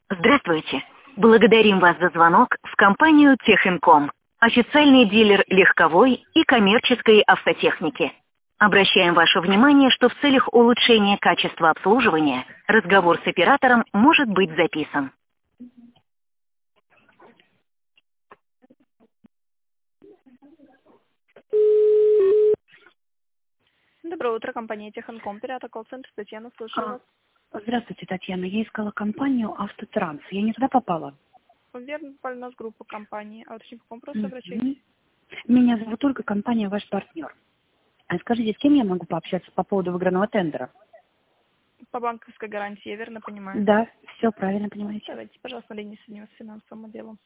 Здравствуйте. Благодарим вас за звонок в компанию Техинком, официальный дилер легковой и коммерческой автотехники. Обращаем ваше внимание, что в целях улучшения качества обслуживания разговор с оператором может быть записан. Доброе утро, компания Техинком, оператор колл-центр Татьяна, слушаю А, вас. Здравствуйте, Татьяна. Я искала компанию «Автотранс». Я не туда попала. Верно, попали у нас группа компании. А уточнить, по какому вопросу обращайтесь? Мгм. Меня зовут Ольга, компания «Ваш партнер». А скажите, с кем я могу пообщаться по поводу выигранного тендера? По банковской гарантии, я верно понимаю. Да, все правильно понимаете. Давайте, пожалуйста, на линии соединим с финансовым отделом.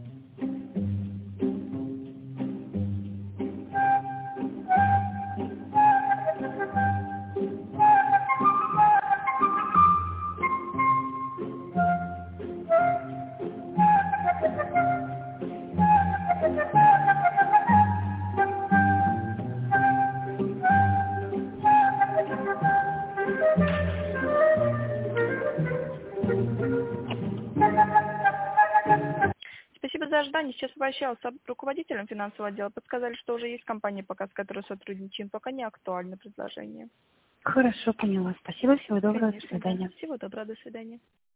Спасибо за ожидание. Сейчас обращался с руководителем финансового отдела. Подсказали, что уже есть компания, пока с которой сотрудничаем. Пока не актуально предложение. Хорошо, поняла. Спасибо, всего доброго, до Конечно, да. свидания. Всего доброго, до свидания.